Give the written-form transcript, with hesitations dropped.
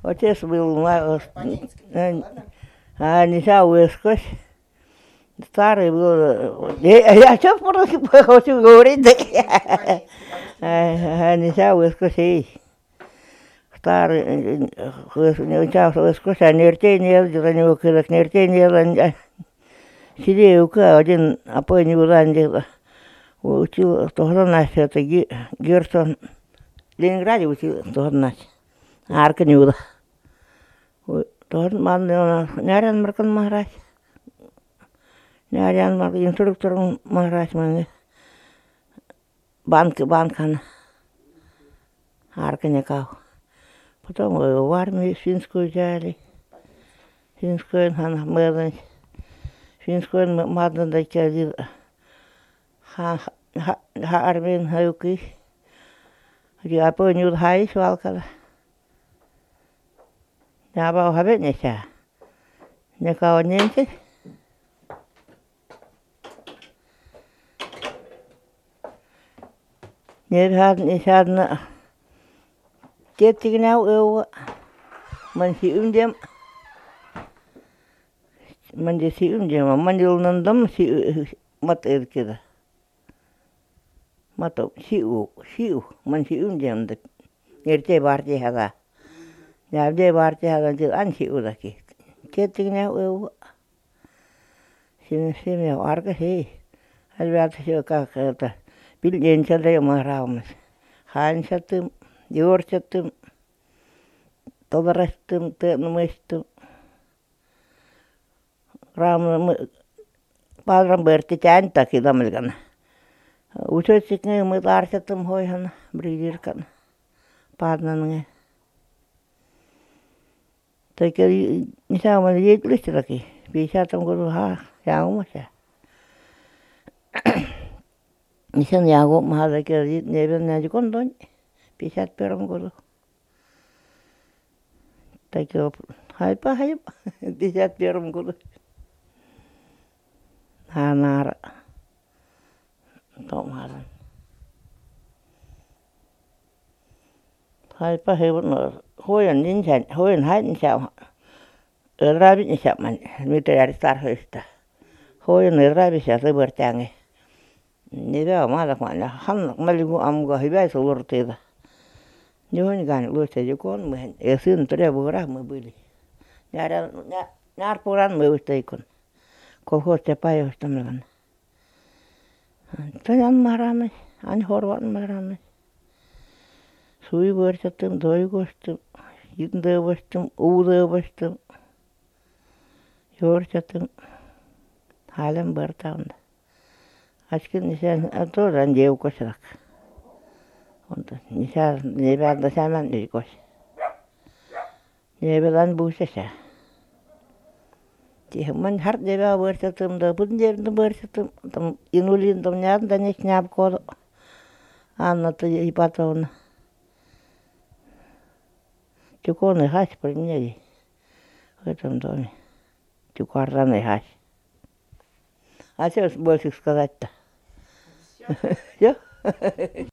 Отец был, не Сауэскось. Старый был. Я что хочу говорить? Не Сауэскось. Старый, Сауэскось, а нертение, за него кидок нертение, сидел один, а по него ландил. Учил, что нас это Герсон. В Ленинграде учил, что нас. Арканюда. Tuohon Närän Markan mahras. Närän Markan инструктор mahras man банкан Арканякау. Потом в армию финскую взяли. Финскую мадан. Финскую мадан дайкадил. Армин хаюки. Я понял хай свалкала. Я бау хабет неся. Некого ненче. Не Теттигнау эуа. Манси умдем. Манси умдем. Мандилнандам си мат эркеда. Мато сиу. Манси умдем. Нерте барти хада. Ja de waarde hadden de ansi udaki. Tietenkin ne sinne arka hei. Hän vältä se kakkelta. Piljen sieltä jo mahraamas. Hansatum, juursatum, tovarastum, teenumistum. Raamu padran berti kääntäkin tammelkan. Useitsit ne mut arsatum hoihan bridirkan. Padnan. Teikä isä on mennyt listiläkin. Piisät on kuullut jaamassa. Isän jaamassa teikä neven näin kondon. Piisät perän kuullut. Teikä haipa. Piisät perän kuullut. Naara. Tomaran. Haipa heivon. Hoion ninsän, hoion hainsä, ravinsä man, mitä järjestää höistä. Hoion ravinsä rivertänge. Niitä on maalakaan, hannak maliku ammuka hyvä suurteita. Johonkaan luosta joku on mehen, ja siinä todella vuoraa mä pyli. Nää puran mä ystäikon, kohoista ja pajoista meidän. Tojan maraamme, aina horvan maraamme. Suivuorsattum, toikostum, jitndövostum, uudövostum, juorsattum, halen bartaunda. Äsken nisän toran jeukosak. Onta nisän neväältä sämän ykos. Neväälän buusessa. Siihen man hart nevää vuorsattum, put nevän vuorsattum, inulin tom nään tänne snäpkoolo. Annattu ipatona. Чуконы хась приняли. В этом доме. Чукараны хась. А что больше сказать-то? Все?